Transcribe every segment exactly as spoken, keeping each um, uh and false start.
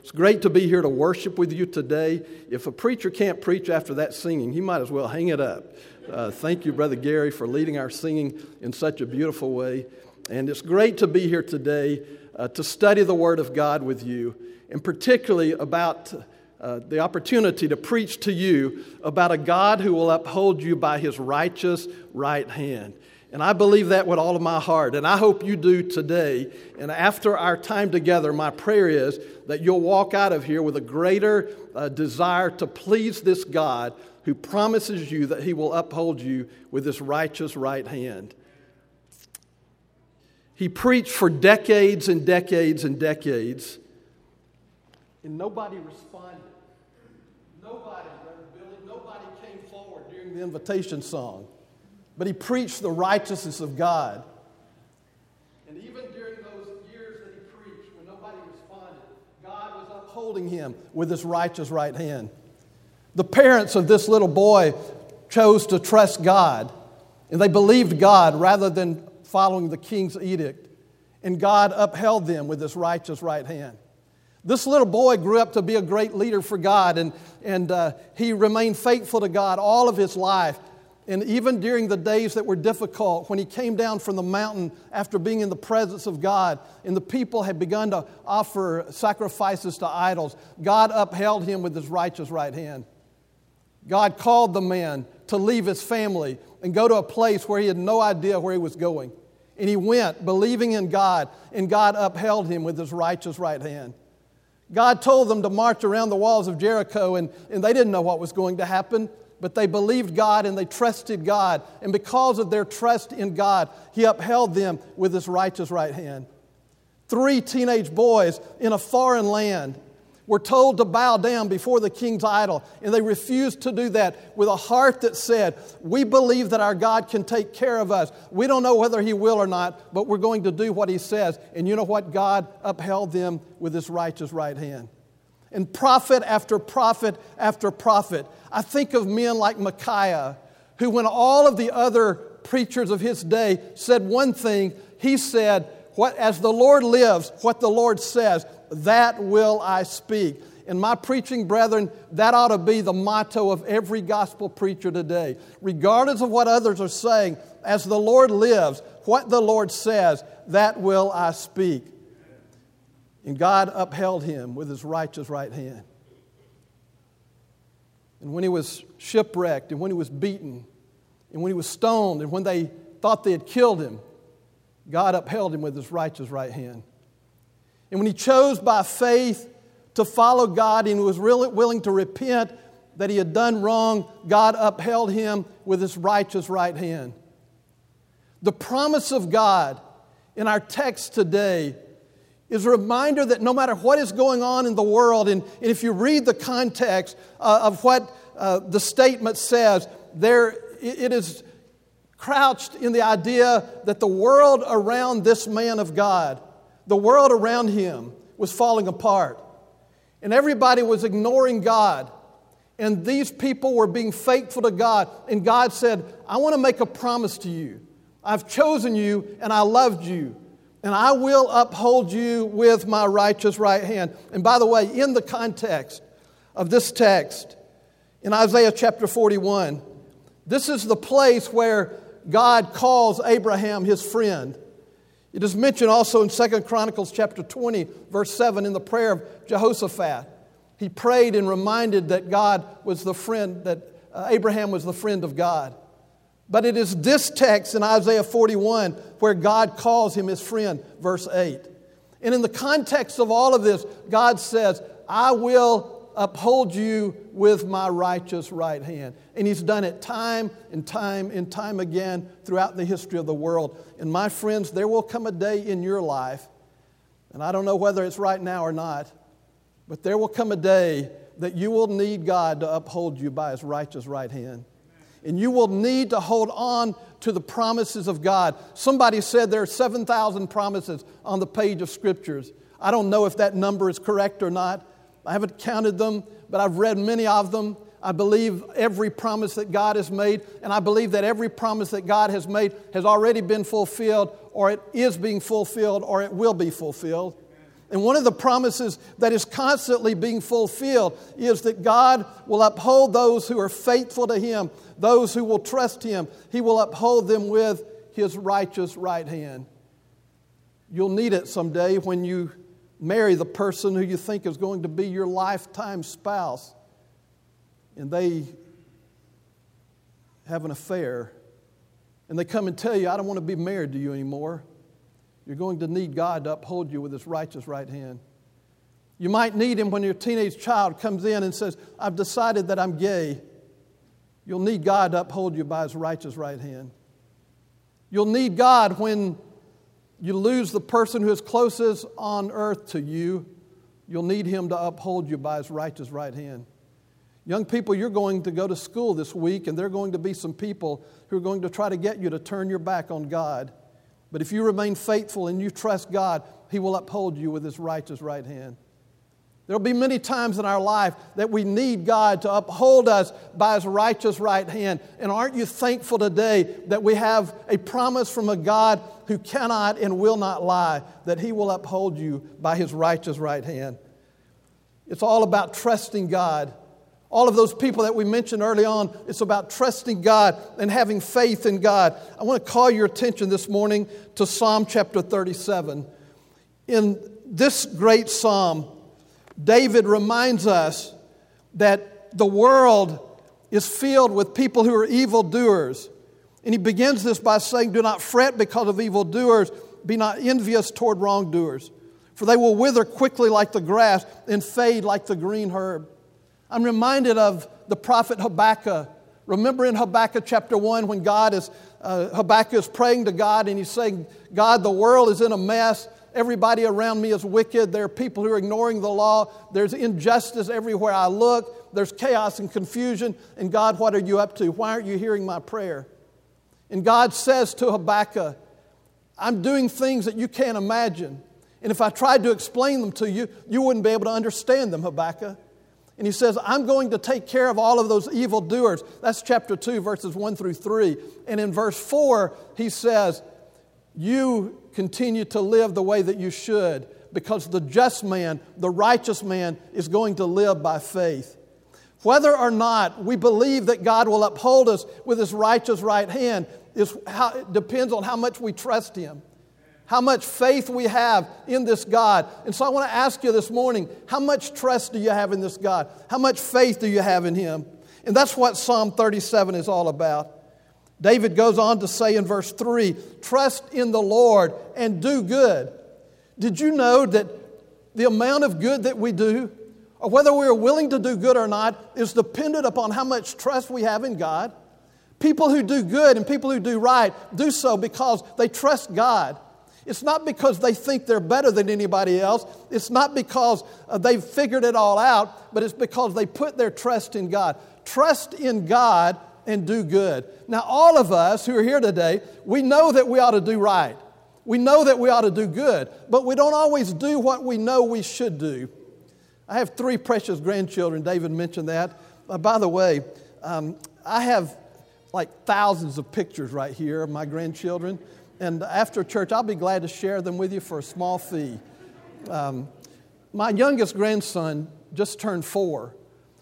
It's great to be here to worship with you today. If a preacher can't preach after that singing, he might as well hang it up. Uh, thank you, Brother Gary, for leading our singing in such a beautiful way. And it's great to be here today uh, to study the Word of God with you, and particularly about uh, the opportunity to preach to you about a God who will uphold you by His righteous right hand. And I believe that with all of my heart, and I hope you do today. And after our time together, my prayer is that you'll walk out of here with a greater uh, desire to please this God who promises you that He will uphold you with His righteous right hand. He preached for decades and decades and decades, and nobody responded. Nobody, Brother Billy, nobody came forward during the invitation song. But he preached the righteousness of God. And even during those years that he preached, when nobody responded, God was upholding him with his righteous right hand. The parents of this little boy chose to trust God, and they believed God rather than following the king's edict. And God upheld them with his righteous right hand. This little boy grew up to be a great leader for God, and, and uh, he remained faithful to God all of his life. And even during the days that were difficult, when he came down from the mountain after being in the presence of God, and the people had begun to offer sacrifices to idols, God upheld him with his righteous right hand. God called the man to leave his family and go to a place where he had no idea where he was going. And he went, believing in God, and God upheld him with his righteous right hand. God told them to march around the walls of Jericho, and, and they didn't know what was going to happen. But they believed God and they trusted God. And because of their trust in God, He upheld them with His righteous right hand. Three teenage boys in a foreign land were told to bow down before the king's idol. And they refused to do that with a heart that said, we believe that our God can take care of us. We don't know whether He will or not, but we're going to do what He says. And you know what? God upheld them with His righteous right hand. And prophet after prophet after prophet. I think of men like Micaiah, who when all of the other preachers of his day said one thing, he said, "What as the Lord lives, what the Lord says, that will I speak." And my preaching brethren, that ought to be the motto of every gospel preacher today. Regardless of what others are saying, as the Lord lives, what the Lord says, that will I speak. And God upheld him with His righteous right hand. And when he was shipwrecked, and when he was beaten, and when he was stoned, and when they thought they had killed him, God upheld him with His righteous right hand. And when he chose by faith to follow God and was really willing to repent that he had done wrong, God upheld him with His righteous right hand. The promise of God in our text today is a reminder that no matter what is going on in the world, and, and if you read the context uh, of what uh, the statement says, there it is crouched in the idea that the world around this man of God, the world around him was falling apart. And everybody was ignoring God. And these people were being faithful to God. And God said, I want to make a promise to you. I've chosen you and I loved you. And I will uphold you with my righteous right hand. And by the way, in the context of this text, in Isaiah chapter forty-one, this is the place where God calls Abraham His friend. It is mentioned also in Second Chronicles chapter twenty, verse seven, in the prayer of Jehoshaphat. He prayed and reminded that God was the friend, that uh, Abraham was the friend of God. But it is this text in Isaiah forty-one where God calls him His friend, verse eight. And in the context of all of this, God says, I will uphold you with my righteous right hand. And He's done it time and time and time again throughout the history of the world. And my friends, there will come a day in your life, and I don't know whether it's right now or not, but there will come a day that you will need God to uphold you by His righteous right hand. And you will need to hold on to the promises of God. Somebody said there are seven thousand promises on the page of Scriptures. I don't know if that number is correct or not. I haven't counted them, but I've read many of them. I believe every promise that God has made, and I believe that every promise that God has made has already been fulfilled, or it is being fulfilled, or it will be fulfilled. And one of the promises that is constantly being fulfilled is that God will uphold those who are faithful to Him, those who will trust Him. He will uphold them with His righteous right hand. You'll need it someday when you marry the person who you think is going to be your lifetime spouse, and they have an affair, and they come and tell you, I don't want to be married to you anymore. You're going to need God to uphold you with His righteous right hand. You might need Him when your teenage child comes in and says, I've decided that I'm gay. You'll need God to uphold you by His righteous right hand. You'll need God when you lose the person who is closest on earth to you. You'll need Him to uphold you by His righteous right hand. Young people, you're going to go to school this week, and there are going to be some people who are going to try to get you to turn your back on God. But if you remain faithful and you trust God, He will uphold you with His righteous right hand. There will be many times in our life that we need God to uphold us by His righteous right hand. And aren't you thankful today that we have a promise from a God who cannot and will not lie, that He will uphold you by His righteous right hand? It's all about trusting God. All of those people that we mentioned early on, it's about trusting God and having faith in God. I want to call your attention this morning to Psalm chapter thirty-seven. In this great psalm, David reminds us that the world is filled with people who are evildoers. And he begins this by saying, do not fret because of evildoers, be not envious toward wrongdoers, for they will wither quickly like the grass and fade like the green herb. I'm reminded of the prophet Habakkuk. Remember in Habakkuk chapter one when God is, uh, Habakkuk is praying to God and he's saying, God, the world is in a mess. Everybody around me is wicked. There are people who are ignoring the law. There's injustice everywhere I look. There's chaos and confusion. And God, what are you up to? Why aren't you hearing my prayer? And God says to Habakkuk, I'm doing things that you can't imagine. And if I tried to explain them to you, you wouldn't be able to understand them, Habakkuk. And he says, I'm going to take care of all of those evildoers. That's chapter two, verses one through three. And in verse four, he says, you continue to live the way that you should, because the just man, the righteous man, is going to live by faith. Whether or not we believe that God will uphold us with His righteous right hand is how, it depends on how much we trust Him, how much faith we have in this God. And so I want to ask you this morning, how much trust do you have in this God? How much faith do you have in Him? And that's what Psalm thirty-seven is all about. David goes on to say in verse three, trust in the Lord and do good. Did you know that the amount of good that we do, or whether we are willing to do good or not, is dependent upon how much trust we have in God? People who do good and people who do right do so because they trust God. It's not because they think they're better than anybody else. It's not because uh, they've figured it all out, but it's because they put their trust in God. Trust in God and do good. Now, all of us who are here today, we know that we ought to do right. We know that we ought to do good, but we don't always do what we know we should do. I have three precious grandchildren. David mentioned that. Uh, by the way, um, I have like thousands of pictures right here of my grandchildren. And after church, I'll be glad to share them with you for a small fee. Um, my youngest grandson just turned four.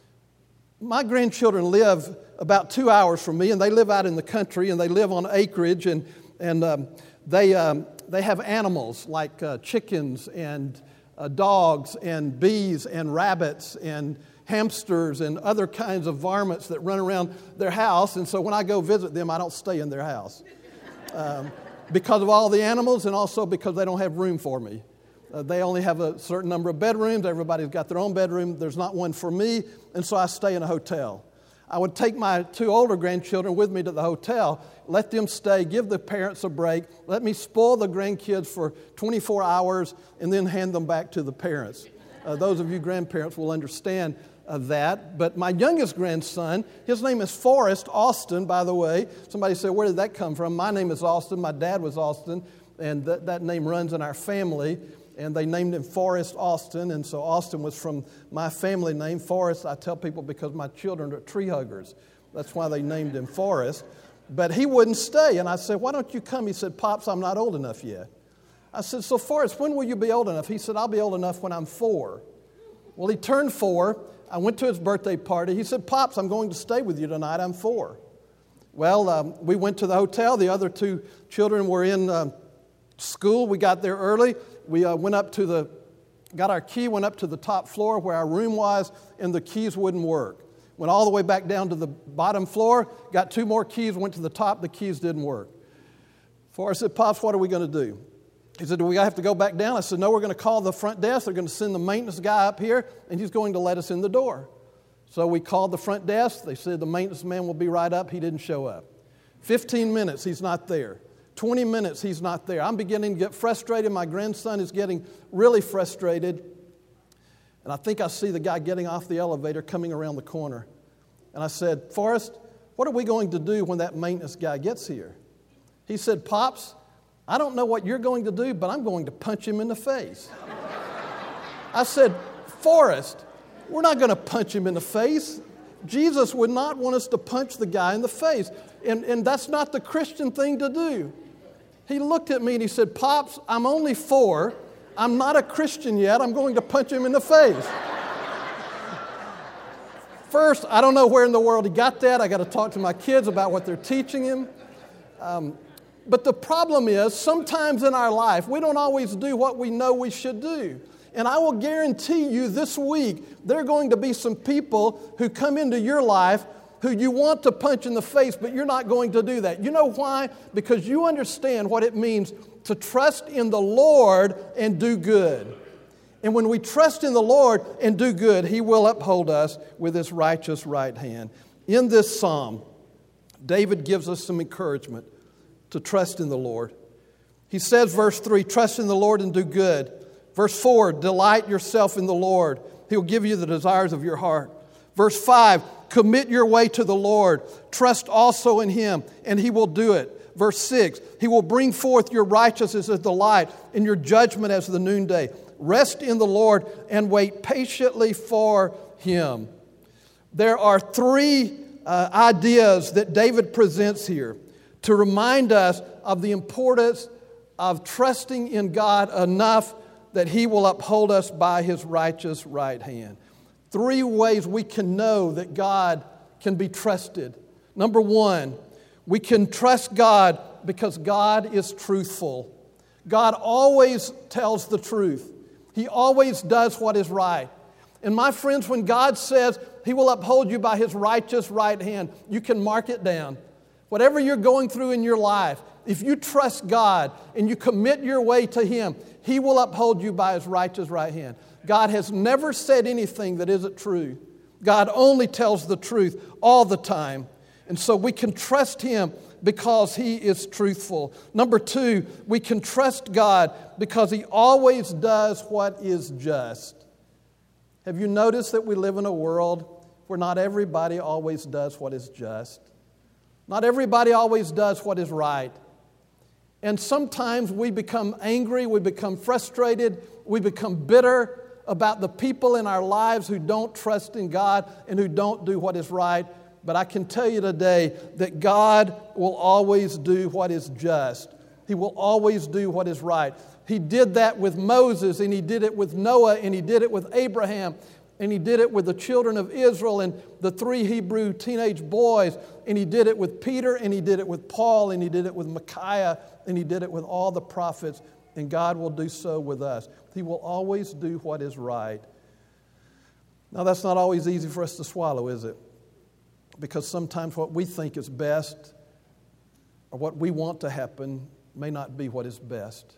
My grandchildren live about two hours from me, and they live out in the country, and they live on acreage, and and um, they um, they have animals like uh, chickens and uh, dogs and bees and rabbits and hamsters and other kinds of varmints that run around their house. And so when I go visit them, I don't stay in their house. Um, Because of all the animals, and also because they don't have room for me. Uh, they only have a certain number of bedrooms. Everybody's got their own bedroom. There's not one for me, and so I stay in a hotel. I would take my two older grandchildren with me to the hotel, let them stay, give the parents a break, let me spoil the grandkids for twenty-four hours, and then hand them back to the parents. Uh, those of you grandparents will understand of that. But my youngest grandson, his name is Forrest Austin, by the way. Somebody said, where did that come from? My name is Austin. My dad was Austin, and that, that name runs in our family. And they named him Forrest Austin, and so Austin was from my family name. Forrest, I tell people, because my children are tree huggers. That's why they named him Forrest. But he wouldn't stay, and I said, why don't you come? He said, Pops, I'm not old enough yet. I said, so Forrest, when will you be old enough? He said, I'll be old enough when I'm four. Well, he turned four. I went to his birthday party. He said, Pops, I'm going to stay with you tonight. I'm four. Well, um, we went to the hotel. The other two children were in uh, school. We got there early. We uh, went up to the, got our key, went up to the top floor where our room was, and the keys wouldn't work. Went all the way back down to the bottom floor, got two more keys, went to the top, the keys didn't work. Forrest said, Pops, what are we going to do? He said, do we have to go back down? I said, no, we're going to call the front desk. They're going to send the maintenance guy up here, and he's going to let us in the door. So we called the front desk. They said the maintenance man will be right up. He didn't show up. fifteen minutes, he's not there. twenty minutes, he's not there. I'm beginning to get frustrated. My grandson is getting really frustrated. And I think I see the guy getting off the elevator coming around the corner. And I said, Forrest, what are we going to do when that maintenance guy gets here? He said, Pops, I don't know what you're going to do, but I'm going to punch him in the face. I said, Forrest, we're not going to punch him in the face. Jesus would not want us to punch the guy in the face. And, and that's not the Christian thing to do. He looked at me and he said, Pops, I'm only four. I'm not a Christian yet. I'm going to punch him in the face. First, I don't know where in the world he got that. I got to talk to my kids about what they're teaching him. Um, But the problem is, sometimes in our life, we don't always do what we know we should do. And I will guarantee you this week, there are going to be some people who come into your life who you want to punch in the face, but you're not going to do that. You know why? Because you understand what it means to trust in the Lord and do good. And when we trust in the Lord and do good, He will uphold us with His righteous right hand. In this psalm, David gives us some encouragement to trust in the Lord. He says, verse three, trust in the Lord and do good. Verse four, delight yourself in the Lord. He'll give you the desires of your heart. Verse five, commit your way to the Lord. Trust also in Him, and He will do it. Verse six, He will bring forth your righteousness as the light and your judgment as the noonday. Rest in the Lord and wait patiently for Him. There are three uh, ideas that David presents here to remind us of the importance of trusting in God enough that He will uphold us by His righteous right hand. Three ways we can know that God can be trusted. Number one, we can trust God because God is truthful. God always tells the truth. He always does what is right. And my friends, when God says He will uphold you by His righteous right hand, you can mark it down. Whatever you're going through in your life, if you trust God and you commit your way to Him, He will uphold you by His righteous right hand. God has never said anything that isn't true. God only tells the truth all the time. And so we can trust Him because He is truthful. Number two, we can trust God because He always does what is just. Have you noticed that we live in a world where not everybody always does what is just? Not everybody always does what is right. And sometimes we become angry, we become frustrated, we become bitter about the people in our lives who don't trust in God and who don't do what is right. But I can tell you today that God will always do what is just. He will always do what is right. He did that with Moses, and He did it with Noah, and He did it with Abraham, and He did it with the children of Israel and the three Hebrew teenage boys, and He did it with Peter, and He did it with Paul, and He did it with Micaiah, and He did it with all the prophets, and God will do so with us. He will always do what is right. Now, that's not always easy for us to swallow, is it? Because sometimes what we think is best or what we want to happen may not be what is best.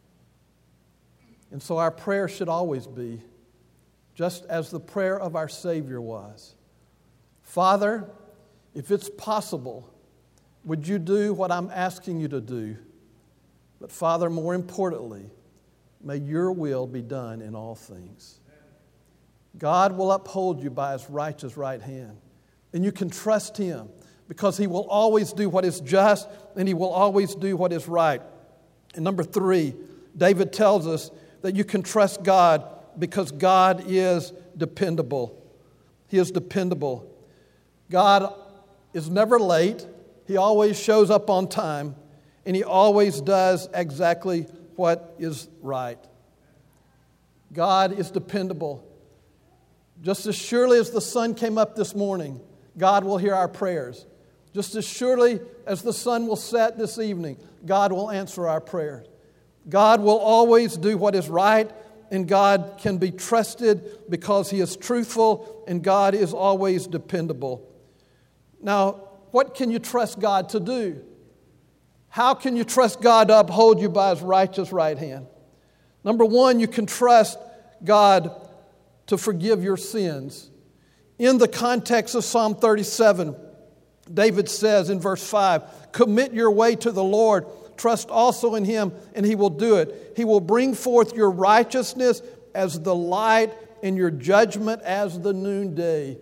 And so our prayer should always be, just as the prayer of our Savior was, Father, if it's possible, would you do what I'm asking you to do? But Father, more importantly, may your will be done in all things. God will uphold you by His righteous right hand. And you can trust Him because He will always do what is just and He will always do what is right. And number three, David tells us that you can trust God because God is dependable. He is dependable. God is never late. He always shows up on time. And He always does exactly what is right. God is dependable. Just as surely as the sun came up this morning, God will hear our prayers. Just as surely as the sun will set this evening, God will answer our prayers. God will always do what is right, and God can be trusted because He is truthful, and God is always dependable. Now, what can you trust God to do? How can you trust God to uphold you by His righteous right hand? Number one, you can trust God to forgive your sins. In the context of Psalm thirty-seven, David says in verse five, "Commit your way to the Lord, trust also in Him, and He will do it. He will bring forth your righteousness as the light and your judgment as the noonday."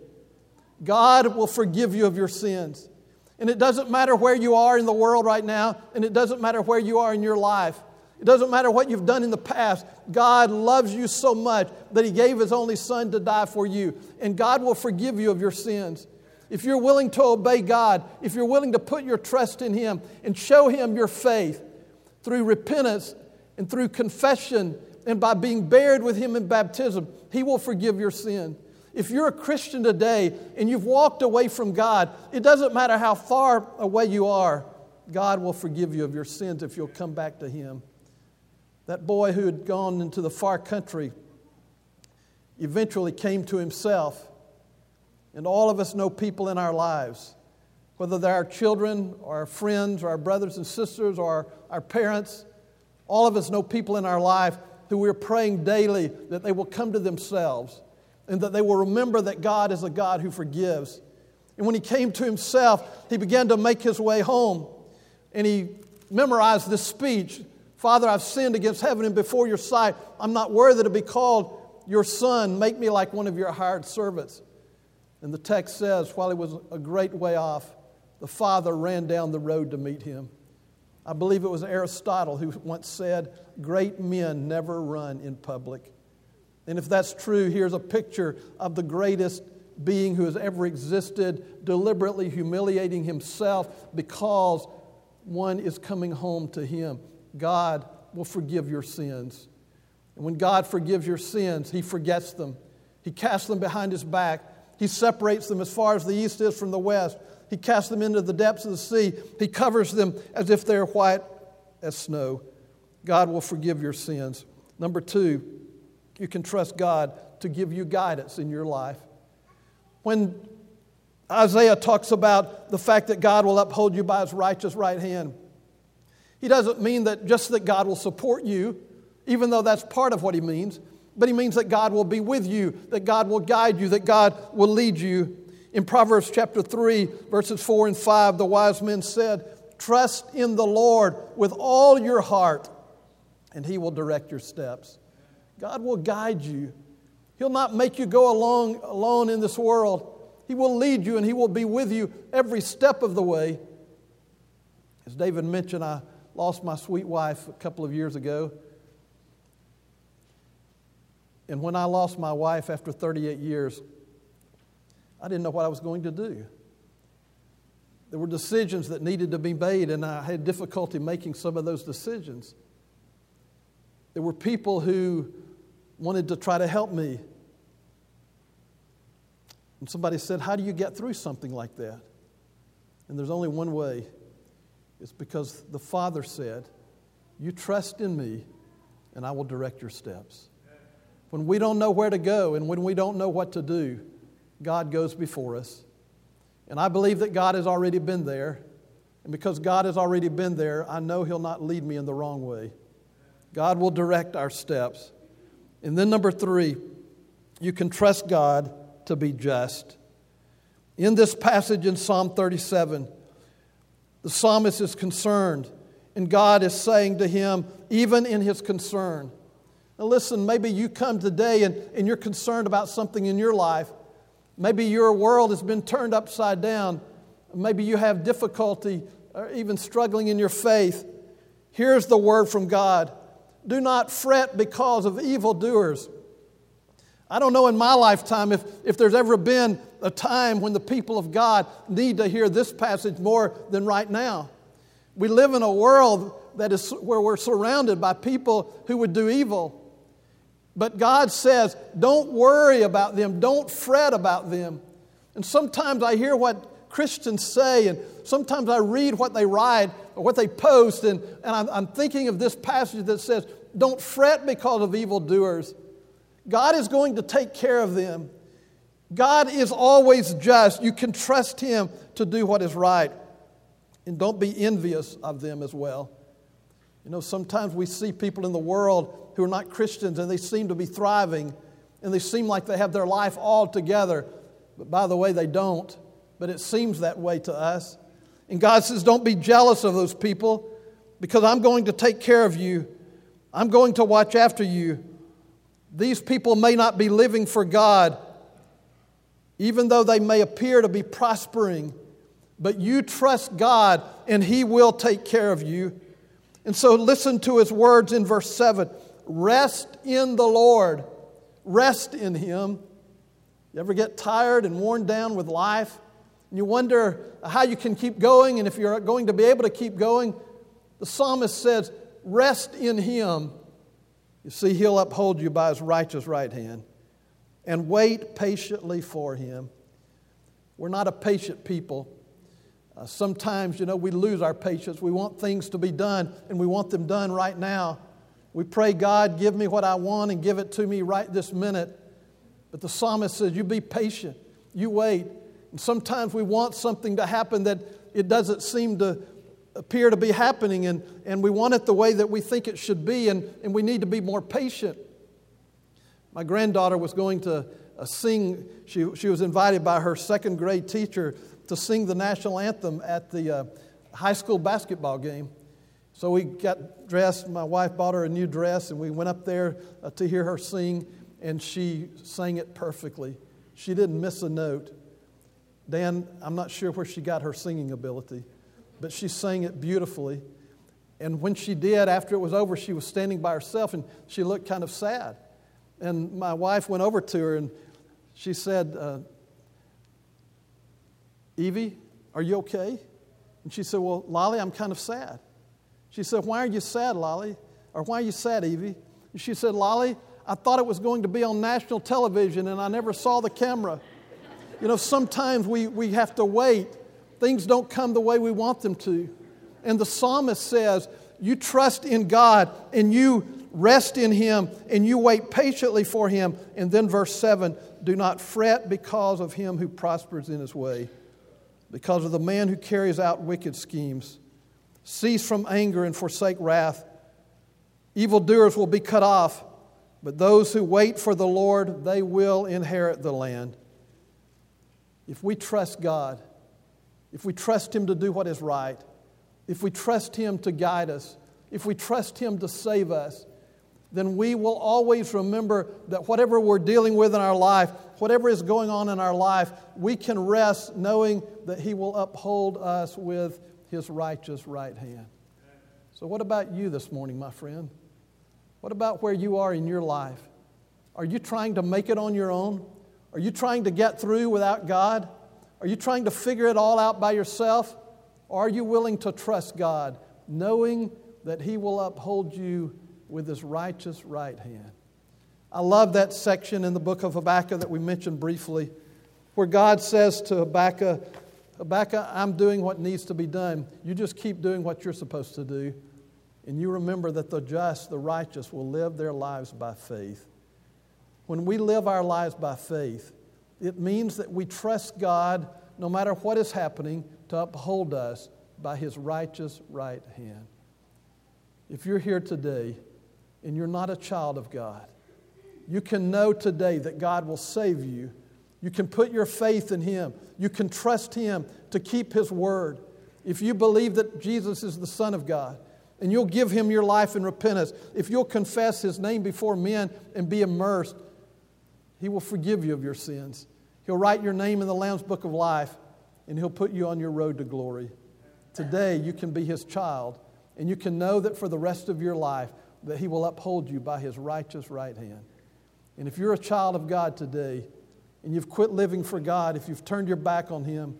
God will forgive you of your sins. And it doesn't matter where you are in the world right now, and it doesn't matter where you are in your life. It doesn't matter what you've done in the past. God loves you so much that He gave His only Son to die for you. And God will forgive you of your sins. If you're willing to obey God, if you're willing to put your trust in Him and show Him your faith through repentance and through confession and by being buried with Him in baptism, He will forgive your sin. If you're a Christian today and you've walked away from God, it doesn't matter how far away you are, God will forgive you of your sins if you'll come back to Him. That boy who had gone into the far country eventually came to himself. And all of us know people in our lives, whether they're our children or our friends or our brothers and sisters or our parents. All of us know people in our life who we're praying daily that they will come to themselves and that they will remember that God is a God who forgives. And when he came to himself, he began to make his way home. And he memorized this speech: "Father, I've sinned against heaven and before your sight. I'm not worthy to be called your son. Make me like one of your hired servants." And the text says, while he was a great way off, the father ran down the road to meet him. I believe it was Aristotle who once said, "Great men never run in public." And if that's true, here's a picture of the greatest being who has ever existed, deliberately humiliating himself because one is coming home to him. God will forgive your sins. And when God forgives your sins, He forgets them. He casts them behind His back. He separates them as far as the east is from the west. He casts them into the depths of the sea. He covers them as if they're white as snow. God will forgive your sins. Number two, you can trust God to give you guidance in your life. When Isaiah talks about the fact that God will uphold you by His righteous right hand, he doesn't mean that just that God will support you, even though that's part of what he means, but he means that God will be with you, that God will guide you, that God will lead you. In Proverbs chapter three, verses four and five, the wise men said, "Trust in the Lord with all your heart, and He will direct your steps." God will guide you. He'll not make you go along alone in this world. He will lead you, and He will be with you every step of the way. As David mentioned, I lost my sweet wife a couple of years ago. And when I lost my wife after thirty-eight years, I didn't know what I was going to do. There were decisions that needed to be made, and I had difficulty making some of those decisions. There were people who wanted to try to help me. And somebody said, "How do you get through something like that?" And there's only one way. It's because the Father said, "You trust in me, and I will direct your steps." When we don't know where to go and when we don't know what to do, God goes before us. And I believe that God has already been there. And because God has already been there, I know He'll not lead me in the wrong way. God will direct our steps. And then number three, you can trust God to be just. In this passage in Psalm thirty-seven, the psalmist is concerned, and God is saying to him, even in his concern. Now listen, maybe you come today and, and you're concerned about something in your life. Maybe your world has been turned upside down. Maybe you have difficulty or even struggling in your faith. Here's the word from God. Do not fret because of evildoers. I don't know in my lifetime if, if there's ever been a time when the people of God need to hear this passage more than right now. We live in a world that is where we're surrounded by people who would do evil. But God says, don't worry about them. Don't fret about them. And sometimes I hear what Christians say, and sometimes I read what they write or what they post, and, and I'm, I'm thinking of this passage that says, don't fret because of evildoers. God is going to take care of them. God is always just. You can trust Him to do what is right. And don't be envious of them as well. You know, sometimes we see people in the world who are not Christians and they seem to be thriving and they seem like they have their life all together. But by the way, they don't. But it seems that way to us. And God says, don't be jealous of those people because I'm going to take care of you. I'm going to watch after you. These people may not be living for God, even though they may appear to be prospering. But you trust God and He will take care of you. And so listen to His words in verse seven. Rest in the Lord. Rest in Him. You ever get tired and worn down with life? And you wonder how you can keep going and if you're going to be able to keep going? The psalmist says, rest in Him. You see, He'll uphold you by His righteous right hand. And wait patiently for Him. We're not a patient people. Uh, sometimes, you know, we lose our patience. We want things to be done, and we want them done right now. We pray, God, give me what I want and give it to me right this minute. But the psalmist says, you be patient. You wait. And sometimes we want something to happen that it doesn't seem to appear to be happening, and, and we want it the way that we think it should be, and, and we need to be more patient. My granddaughter was going to uh, sing. She, she was invited by her second grade teacher to sing the national anthem at the uh, high school basketball game. So we got dressed. My wife bought her a new dress, and we went up there uh, to hear her sing, and she sang it perfectly. She didn't miss a note. Dan, I'm not sure where she got her singing ability, but she sang it beautifully. And when she did, after it was over, she was standing by herself, and she looked kind of sad. And my wife went over to her, and she said, uh, Evie, are you okay? And she said, well, Lolly, I'm kind of sad. She said, why are you sad, Lolly? Or why are you sad, Evie? And she said, Lolly, I thought it was going to be on national television, and I never saw the camera. You know, sometimes we, we have to wait. Things don't come the way we want them to. And the psalmist says, you trust in God, and you rest in Him, and you wait patiently for Him. And then verse seven, do not fret because of him who prospers in his way, because of the man who carries out wicked schemes. Cease from anger and forsake wrath. Evildoers will be cut off, but those who wait for the Lord, they will inherit the land. If we trust God, if we trust Him to do what is right, if we trust Him to guide us, if we trust Him to save us, then we will always remember that whatever we're dealing with in our life, whatever is going on in our life, we can rest knowing that He will uphold us with His righteous right hand. So what about you this morning, my friend? What about where you are in your life? Are you trying to make it on your own? Are you trying to get through without God? Are you trying to figure it all out by yourself? Or are you willing to trust God, knowing that He will uphold you with His righteous right hand? I love that section in the book of Habakkuk that we mentioned briefly, where God says to Habakkuk, Habakkuk, I'm doing what needs to be done. You just keep doing what you're supposed to do. And you remember that the just, the righteous, will live their lives by faith. When we live our lives by faith, it means that we trust God, no matter what is happening, to uphold us by His righteous right hand. If you're here today and you're not a child of God, you can know today that God will save you. You can put your faith in Him. You can trust Him to keep His word. If you believe that Jesus is the Son of God, and you'll give Him your life in repentance, if you'll confess His name before men and be immersed, He will forgive you of your sins. He'll write your name in the Lamb's Book of Life, and He'll put you on your road to glory. Today, you can be His child, and you can know that for the rest of your life, that He will uphold you by His righteous right hand. And if you're a child of God today, and you've quit living for God, if you've turned your back on Him,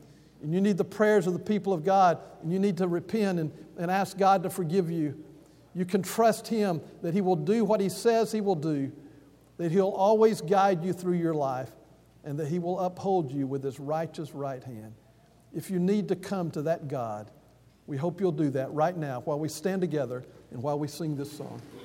and you need the prayers of the people of God, and you need to repent and, and ask God to forgive you, you can trust Him that He will do what He says He will do, that He'll always guide you through your life, and that He will uphold you with His righteous right hand. If you need to come to that God, we hope you'll do that right now while we stand together and while we sing this song.